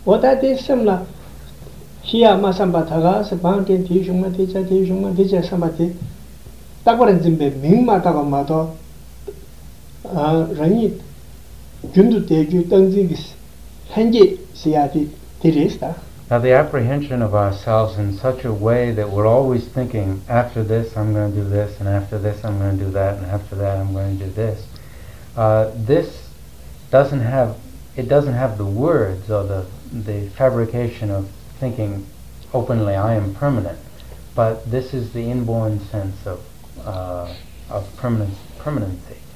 What that is similar. Here, Masambataga, Sabantin, Tishuma, teacher, somebody. Tabaran Zimbe, Mingma Tagamato, Ranit, Jundu Teju, Tangzigis, Henji, Siati, Tirista. Now, the apprehension of ourselves in such a way that we're always thinking, after this I'm going to do this, and after this I'm going to do that, and after that I'm going to do this. This doesn't have the words or the fabrication of thinking openly, I am permanent, but this is the inborn sense of permanency.